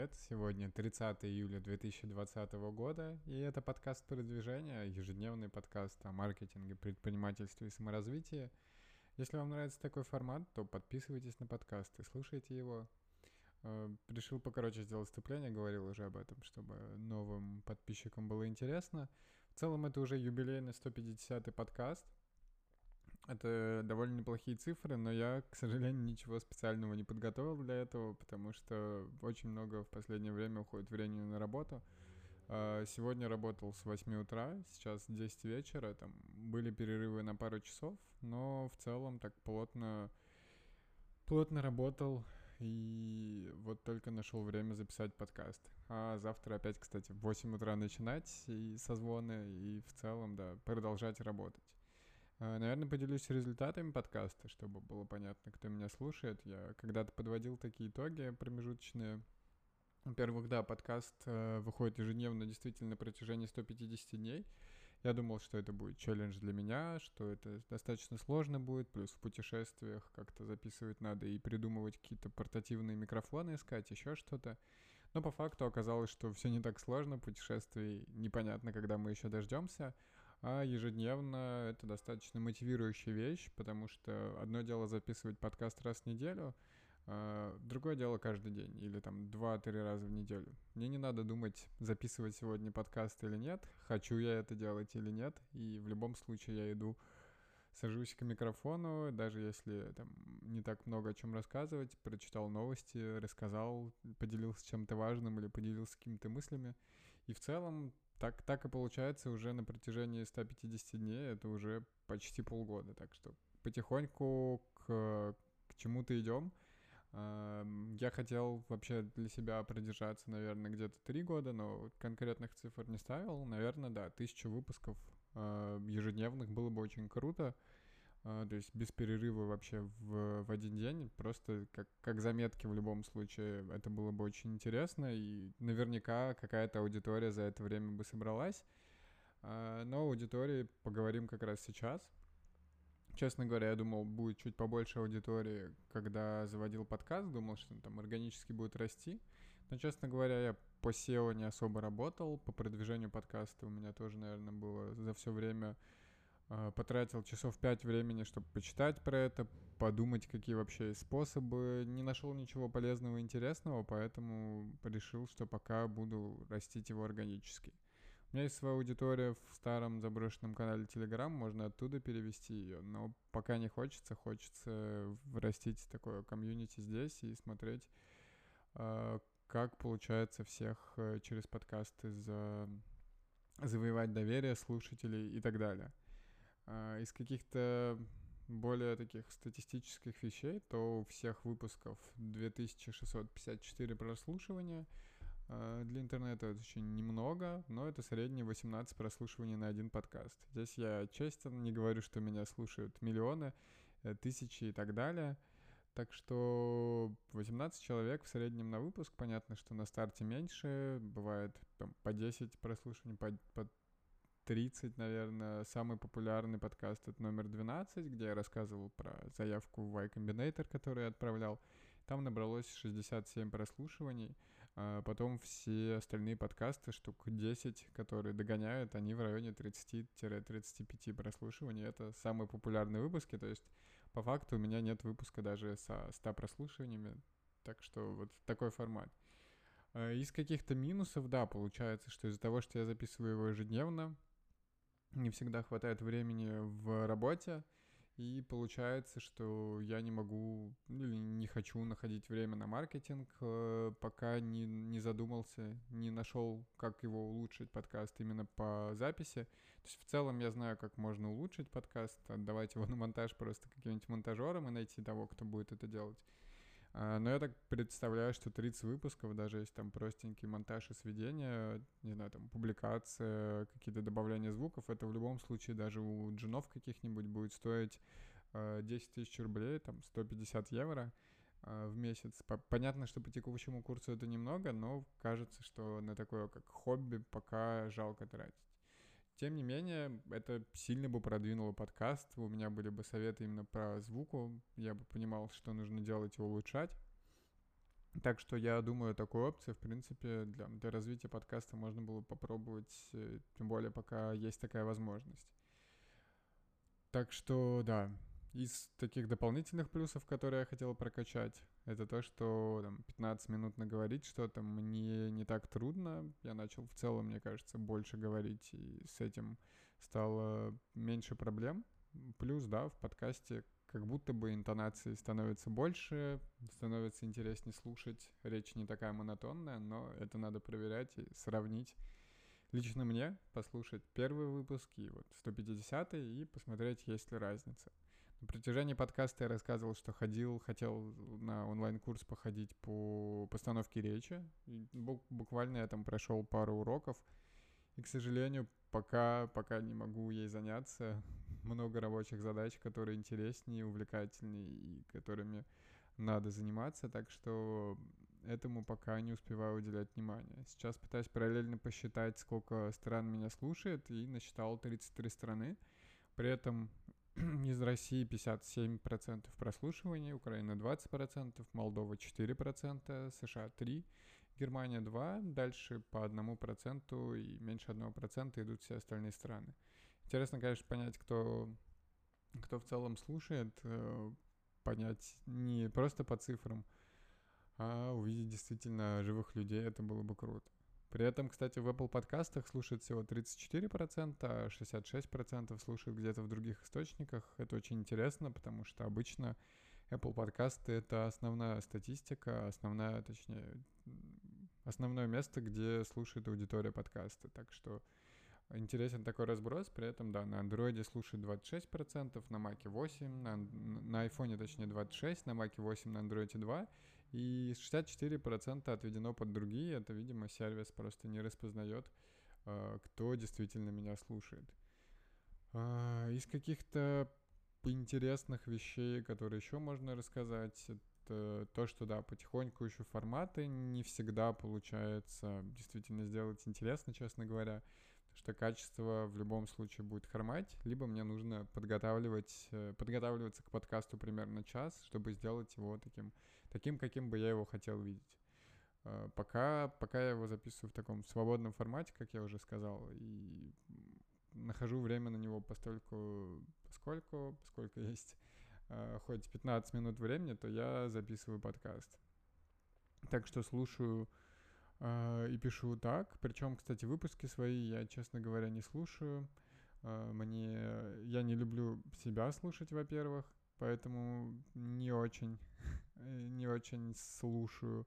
привет! Сегодня 30 июля 2020 года, и это подкаст «Продвижение», ежедневный подкаст о маркетинге, предпринимательстве и саморазвитии. Если вам нравится такой формат, то подписывайтесь на подкаст и слушайте его. Решил покороче сделать вступление, говорил уже об этом, чтобы новым подписчикам было интересно. В целом это уже юбилейный 150-й подкаст. Это довольно неплохие цифры, но я, к сожалению, ничего специального не подготовил для этого, потому что очень много в последнее время уходит времени на работу. Сегодня работал с 8 утра, сейчас 10 вечера, там были перерывы на пару часов, но в целом так плотно работал и вот только нашел время записать подкаст. А завтра опять, кстати, в 8 утра начинать и созвоны, и в целом, да, продолжать работать. Наверное, поделюсь результатами подкаста, чтобы было понятно, кто меня слушает. Я когда-то подводил такие итоги промежуточные. Во-первых, да, подкаст выходит ежедневно действительно на протяжении 150 дней. Я думал, что это будет челлендж для меня, что это достаточно сложно будет, плюс в путешествиях как-то записывать надо и придумывать какие-то портативные микрофоны, искать еще что-то. Но по факту оказалось, что все не так сложно, путешествий непонятно, когда мы еще дождемся. А ежедневно это достаточно мотивирующая вещь, потому что одно дело записывать подкаст раз в неделю, другое дело каждый день или там 2-3 раза в неделю. Мне не надо думать, записывать сегодня подкаст или нет, хочу я это делать или нет, и в любом случае я иду, сажусь к микрофону, даже если там не так много о чем рассказывать, прочитал новости, рассказал, поделился чем-то важным или поделился какими-то мыслями. И в целом так и получается уже на протяжении 150 дней, это уже почти полгода. Так что потихоньку к чему-то идем. Я хотел вообще для себя продержаться, наверное, где-то 3 года, но конкретных цифр не ставил. Наверное, да, 1000 выпусков ежедневных было бы очень круто. То есть без перерыва вообще в один день, просто как заметки в любом случае, это было бы очень интересно, и наверняка какая-то аудитория за это время бы собралась. Но о аудитории поговорим как раз сейчас. Честно говоря, я думал, будет чуть побольше аудитории, когда заводил подкаст, думал, что он там органически будет расти. Но, честно говоря, я по SEO не особо работал, по продвижению подкаста у меня тоже, наверное, было за все время потратил часов 5 времени, чтобы почитать про это, подумать, какие вообще есть способы. Не нашел ничего полезного и интересного, поэтому решил, что пока буду растить его органически. У меня есть своя аудитория в старом заброшенном канале Telegram, можно оттуда перевести ее, но пока не хочется, хочется растить такое комьюнити здесь и смотреть, как получается всех через подкасты завоевать доверие слушателей и так далее. Из каких-то более таких статистических вещей, то у всех выпусков 2654 прослушивания. Для интернета это очень немного, но это средние 18 прослушиваний на один подкаст. Здесь я честен, не говорю, что меня слушают миллионы, тысячи и так далее. Так что 18 человек в среднем на выпуск. Понятно, что на старте меньше, бывает там, по 10 прослушиваий, по 30, наверное. Самый популярный подкаст — это номер 12, где я рассказывал про заявку в Y Combinator, которую я отправлял. Там набралось 67 прослушиваний. Потом все остальные подкасты, штук 10, которые догоняют, они в районе 30-35 прослушиваний. Это самые популярные выпуски, то есть по факту у меня нет выпуска даже со 100 прослушиваниями. Так что вот такой формат. Из каких-то минусов, да, получается, что из-за того, что я записываю его ежедневно, не всегда хватает времени в работе, и получается, что я не могу или не хочу находить время на маркетинг, пока не задумался, не нашел, как его улучшить, подкаст, именно по записи. То есть в целом я знаю, как можно улучшить подкаст, отдавать его на монтаж просто каким-нибудь монтажерам и найти того, кто будет это делать. Но я так представляю, что 30 выпусков, даже если там простенький монтаж и сведение, не знаю, там публикация, какие-то добавления звуков, это в любом случае даже у джунов каких-нибудь будет стоить 10 тысяч рублей, там 150 евро в месяц. Понятно, что по текущему курсу это немного, но кажется, что на такое как хобби пока жалко тратить. Тем не менее, это сильно бы продвинуло подкаст. У меня были бы советы именно по звуку. Я бы понимал, что нужно делать и улучшать. Так что я думаю, такой опции, в принципе, для развития подкаста можно было попробовать, тем более пока есть такая возможность. Так что, да, из таких дополнительных плюсов, которые я хотел прокачать, это то, что там, 15 минут наговорить что-то мне не так трудно. Я начал в целом, мне кажется, больше говорить, и с этим стало меньше проблем. Плюс, да, в подкасте как будто бы интонации становятся больше, становится интереснее слушать, речь не такая монотонная, но это надо проверять и сравнить лично мне послушать первый выпуск и вот 150-й и посмотреть, есть ли разница. На протяжении подкаста я рассказывал, что хотел на онлайн-курс походить по постановке речи. И буквально я там прошел пару уроков. И, к сожалению, пока не могу ей заняться. Много рабочих задач, которые интереснее, увлекательнее и которыми надо заниматься. Так что этому пока не успеваю уделять внимание. Сейчас пытаюсь параллельно посчитать, сколько стран меня слушает, и насчитал 33 страны. При этом из России 57% прослушивания, Украина 20%, Молдова 4%, США 3%, Германия 2%, дальше по 1% и меньше 1% идут все остальные страны. Интересно, конечно, понять, кто в целом слушает, понять не просто по цифрам, а увидеть действительно живых людей, это было бы круто. При этом, кстати, в Apple подкастах слушают всего 34%, а 66% слушают где-то в других источниках. Это очень интересно, потому что обычно Apple подкасты — это основная статистика, основное место, где слушает аудитория подкаста. Так что интересен такой разброс. При этом, да, на Android слушает 26%, на Mac 8%, на iPhone, точнее, 26%, на Mac 8%, на Android 2%. И 64% отведено под другие. Это, видимо, сервис просто не распознает, кто действительно меня слушает. Из каких-то интересных вещей, которые еще можно рассказать, это то, что, да, потихоньку еще форматы не всегда получается действительно сделать интересно, честно говоря, потому что качество в любом случае будет хромать, либо мне нужно подготавливаться к подкасту примерно час, чтобы сделать его таким, каким бы я его хотел видеть. Пока я его записываю в таком свободном формате, как я уже сказал, и нахожу время на него поскольку есть хоть 15 минут времени, то я записываю подкаст. Так что слушаю и пишу так. Причем, кстати, выпуски свои я, честно говоря, не слушаю. Я не люблю себя слушать, во-первых, поэтому не очень слушаю.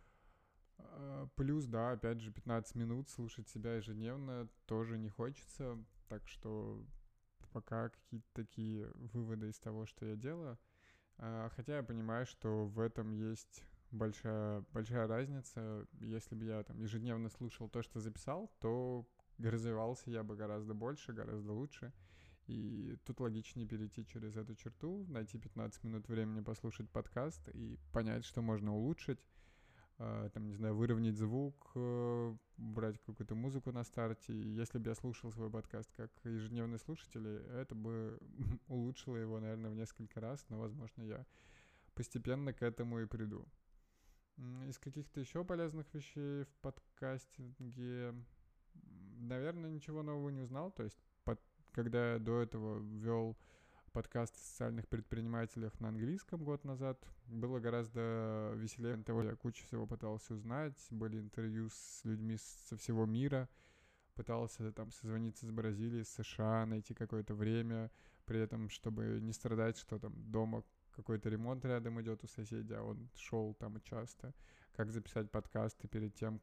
Плюс, да, опять же, 15 минут слушать себя ежедневно тоже не хочется, так что пока какие-то такие выводы из того, что я делаю. Хотя я понимаю, что в этом есть большая разница. Если бы я там ежедневно слушал то, что записал, то развивался я бы гораздо больше, гораздо лучше. И тут логичнее перейти через эту черту, найти 15 минут времени послушать подкаст и понять, что можно улучшить, там, не знаю, выровнять звук, брать какую-то музыку на старте. И если бы я слушал свой подкаст как ежедневный слушатель, это бы улучшило его, наверное, в несколько раз, но, возможно, я постепенно к этому и приду. Из каких-то еще полезных вещей в подкастинге, наверное, ничего нового не узнал. То есть, когда я до этого вел подкаст о социальных предпринимателях на английском год назад. Было гораздо веселее того, я кучу всего пытался узнать. Были интервью с людьми со всего мира. Пытался там созвониться с Бразилией, с США, найти какое-то время, при этом, чтобы не страдать, что там дома какой-то ремонт рядом идет у соседей, а он шел там часто. Как записать подкасты перед тем,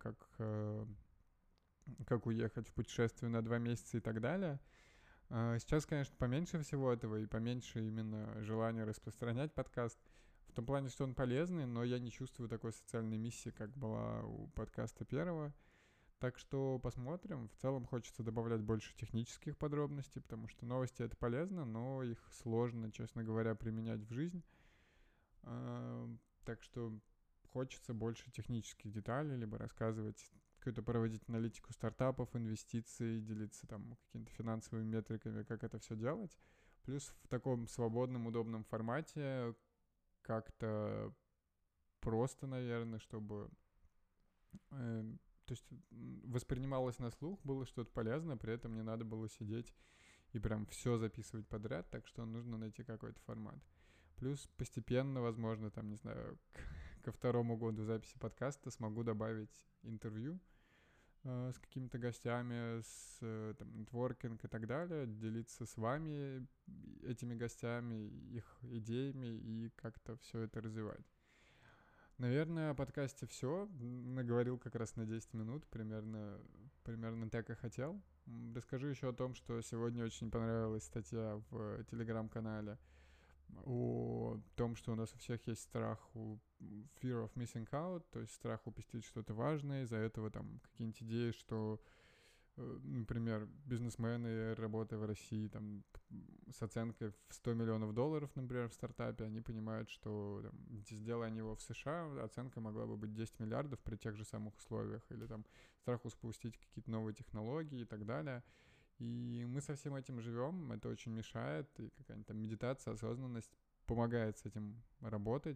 как уехать в путешествие на 2 месяца и так далее. Сейчас, конечно, поменьше всего этого и поменьше именно желания распространять подкаст. В том плане, что он полезный, но я не чувствую такой социальной миссии, как была у подкаста первого. Так что посмотрим. В целом хочется добавлять больше технических подробностей, потому что новости — это полезно, но их сложно, честно говоря, применять в жизнь. Так что хочется больше технических деталей, либо рассказывать, какую-то проводить аналитику стартапов, инвестиций, делиться там какими-то финансовыми метриками, как это все делать. Плюс в таком свободном, удобном формате как-то просто, наверное, чтобы то есть воспринималось на слух, было что-то полезное, при этом не надо было сидеть и прям все записывать подряд, так что нужно найти какой-то формат. Плюс постепенно, возможно, там, не знаю, ко второму году записи подкаста смогу добавить интервью с какими-то гостями, с там, нетворкинг и так далее, делиться с вами этими гостями, их идеями и как-то все это развивать. Наверное, о подкасте все. Наговорил как раз на 10 минут, примерно так и хотел. Расскажу еще о том, что сегодня очень понравилась статья в телеграм-канале о том, что у нас у всех есть страх, fear of missing out, то есть страх упустить что-то важное, из-за этого там какие-нибудь идеи, что, например, бизнесмены, работая в России, там, с оценкой в $100 миллионов, например, в стартапе, они понимают, что там, сделая они его в США, оценка могла бы быть 10 миллиардов при тех же самых условиях, или там страх спустить какие-то новые технологии и так далее. И мы со всем этим живем, это очень мешает, и какая-нибудь там медитация, осознанность помогает с этим работать.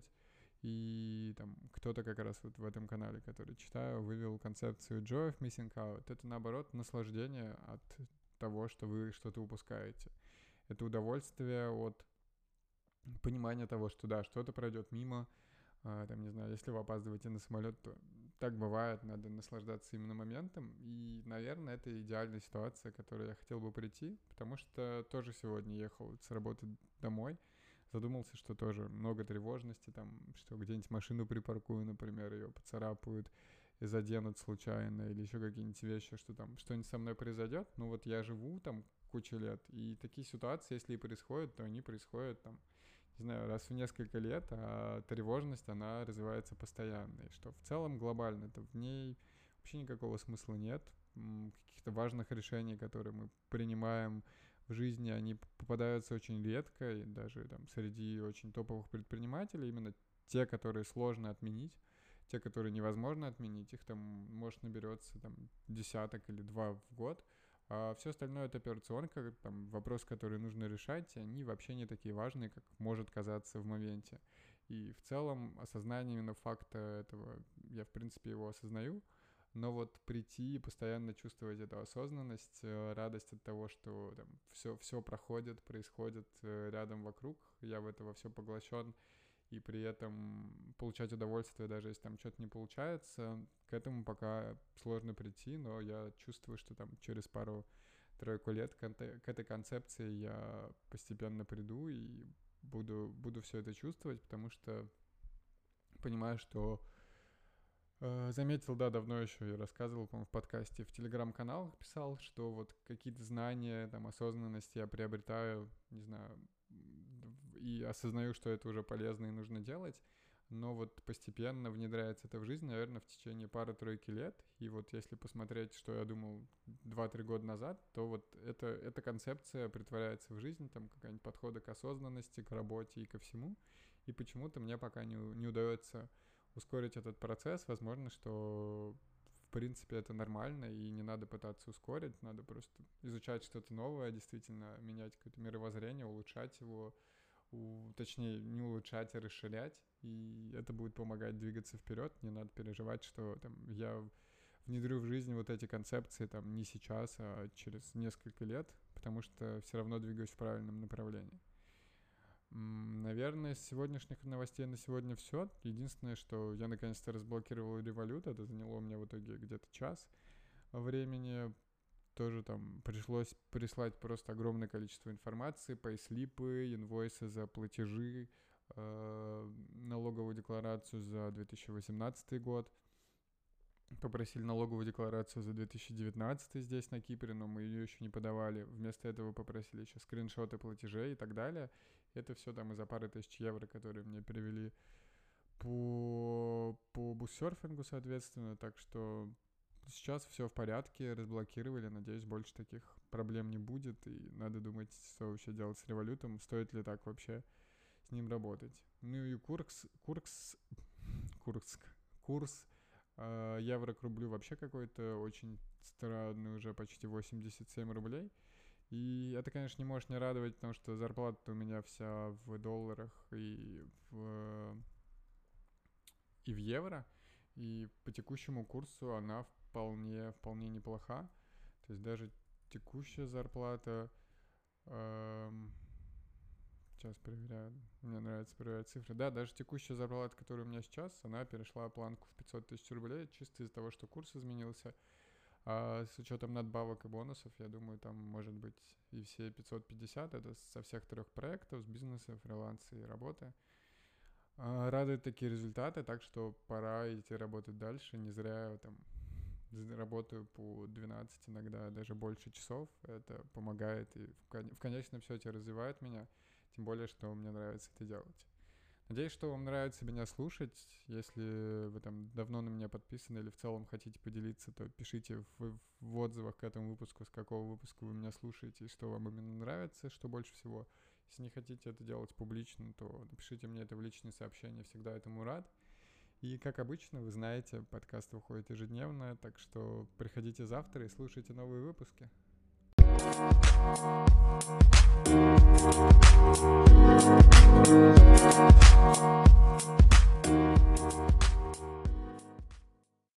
И там кто-то как раз вот в этом канале, который читаю, вывел концепцию joy of missing out. Это наоборот наслаждение от того, что вы что-то упускаете. Это удовольствие от понимания того, что да, что-то пройдет мимо, там, не знаю, если вы опаздываете на самолет, то так бывает, надо наслаждаться именно моментом. И, наверное, это идеальная ситуация, к которой я хотел бы прийти, потому что тоже сегодня ехал с работы домой, задумался, что тоже много тревожности, там, что где-нибудь машину припаркую, например, ее поцарапают и заденут случайно, или еще какие-нибудь вещи, что там что-нибудь со мной произойдет. Ну вот я живу там кучу лет, и такие ситуации, если и происходят, то они происходят там, не знаю, раз в несколько лет, а тревожность, она развивается постоянно. И что в целом глобально-то в ней вообще никакого смысла нет. Каких-то важных решений, которые мы принимаем в жизни, они попадаются очень редко, и даже там среди очень топовых предпринимателей именно те, которые сложно отменить, те, которые невозможно отменить, их там, может, наберется там десяток или два в год, а все остальное это операционка, там вопрос, который нужно решать, и они вообще не такие важные, как может казаться в моменте. И в целом осознание именно факта этого, я в принципе его осознаю, но вот прийти и постоянно чувствовать эту осознанность, радость от того, что там все проходит, происходит рядом вокруг, я в это во все поглощен, и при этом получать удовольствие, даже если там что-то не получается, к этому пока сложно прийти, но я чувствую, что там через пару-тройку лет к этой концепции я постепенно приду и буду все это чувствовать, потому что понимаю, что заметил, да, давно еще я рассказывал, по-моему, в подкасте, в телеграм-каналах писал, что вот какие-то знания, там, осознанности я приобретаю, не знаю, и осознаю, что это уже полезно и нужно делать, но вот постепенно внедряется это в жизнь, наверное, в течение пары-тройки лет, и вот если посмотреть, что я думал 2-3 года назад, то вот эта концепция притворяется в жизнь, там, какая-нибудь подхода к осознанности, к работе и ко всему, и почему-то мне пока не удается ускорить этот процесс. Возможно, что в принципе это нормально, и не надо пытаться ускорить, надо просто изучать что-то новое, действительно менять какое-то мировоззрение, улучшать его, точнее, не улучшать, а расширять, и это будет помогать двигаться вперед. Не надо переживать, что там я внедрю в жизнь вот эти концепции там не сейчас, а через несколько лет, потому что все равно двигаюсь в правильном направлении. Наверное, из сегодняшних новостей на сегодня все. Единственное, что я наконец-то разблокировал Revolut, это заняло у меня в итоге где-то час времени. Тоже там пришлось прислать просто огромное количество информации, пейслипы, инвойсы за платежи, налоговую декларацию за 2018 год. Попросили налоговую декларацию за 2019 здесь, на Кипре, но мы ее еще не подавали. Вместо этого попросили еще скриншоты платежей и так далее. Это все там из-за пары тысяч евро, которые мне перевели по буссерфингу, соответственно. Так что сейчас все в порядке, разблокировали. Надеюсь, больше таких проблем не будет. И надо думать, что вообще делать с револютом. Стоит ли так вообще с ним работать. Ну и курс евро к рублю вообще какой-то очень странный, уже почти 87 рублей. И это, конечно, не может не радовать, потому что зарплата у меня вся в долларах и в евро, и по текущему курсу она вполне неплоха. То есть даже текущая зарплата, сейчас проверяю, мне нравится проверять цифры. Да, даже текущая зарплата, которая у меня сейчас, она перешла планку в 500 тысяч рублей, чисто из-за того, что курс изменился. А с учетом надбавок и бонусов, я думаю, там может быть и все 550, это со всех 3 проектов, с бизнеса, фриланса и работы. Радуют такие результаты, так что пора идти работать дальше. Не зря я там работаю по 12, иногда даже больше часов. Это помогает и в конечном счете развивает меня. Тем более, что мне нравится это делать. Надеюсь, что вам нравится меня слушать. Если вы там давно на меня подписаны или в целом хотите поделиться, то пишите в отзывах к этому выпуску, с какого выпуска вы меня слушаете и что вам именно нравится, что больше всего. Если не хотите это делать публично, то напишите мне это в личные сообщения, всегда этому рад. И, как обычно, вы знаете, подкаст выходит ежедневно, так что приходите завтра и слушайте новые выпуски.